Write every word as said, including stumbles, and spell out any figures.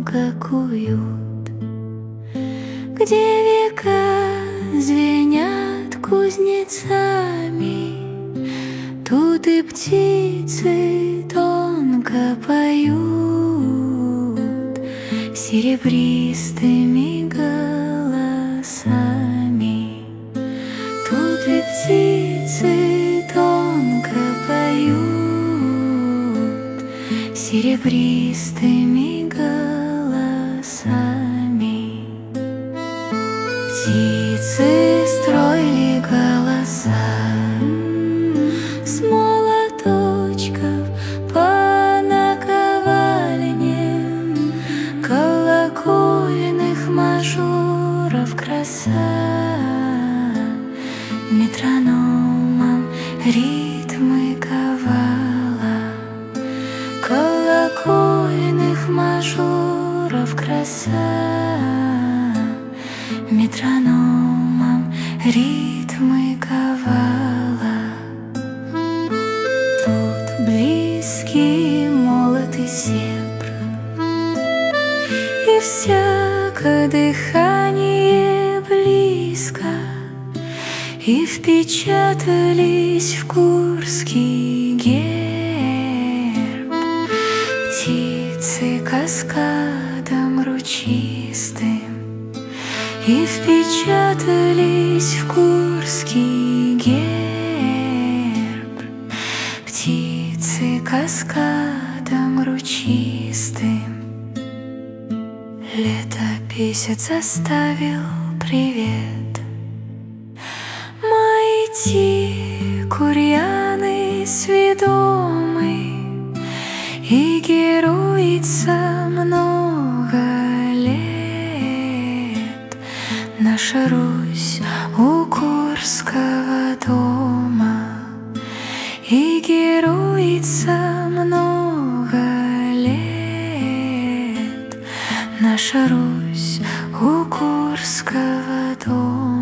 как уют, где века звенят кузнецами, тут и птицы тонко поют серебристыми голосами. Тут и птицы тонко поют серебристыми голосами. Птицы строили голоса с молоточков по наковальням, колокольных мажоров краса, метрономом ритмы ковала, колокольных мажоров краса, метрономом ритмы ковала. Тут близкий молот и серп, и всяко дыхание близко, и впечатались в Курский герб птицы каскадом ручистым, и впечатались в Курский герб птицы каскадом ручистым. Летописец оставил привет: Майти курьяны сведомы, и героица много лет. Наша Русь у Курского дома, и героица много лет. Наша Русь у Курского дома.